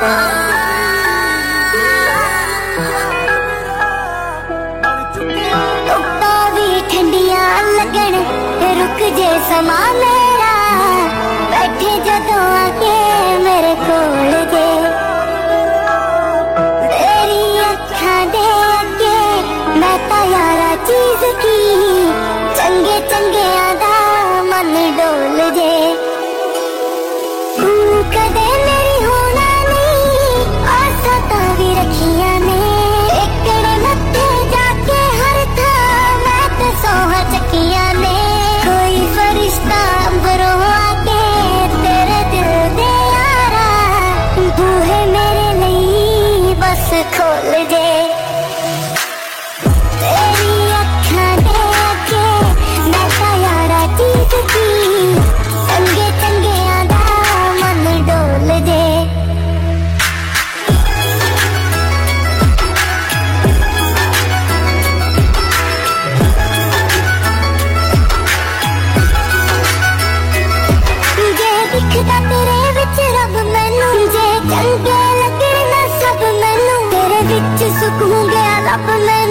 रुक जे समा मेरा बैठे जदों आके मेरे कोल जे तेरी अखां दे अगे मैं तां यारा चीज की चंगे चंगे दा मन डोल जे तू कदे मेरी होना नहीं आसा तां भी रखियां ने एकड़े मत्थे जाके हर थां मैं ते सोहा चकियां ने फरिश्ता अंबरों आके तेरे दिल दे यारा बूहे मेरे लिए बस खोल दे तेरी अखां दे अगे मैं तां यारा चीज की चंगे चंगे दा मन डोल दे दिखदा तेरे विच रब मैनू जे चंगे लगण ना सब मैनू तेरे विच सुकून गया लब मैं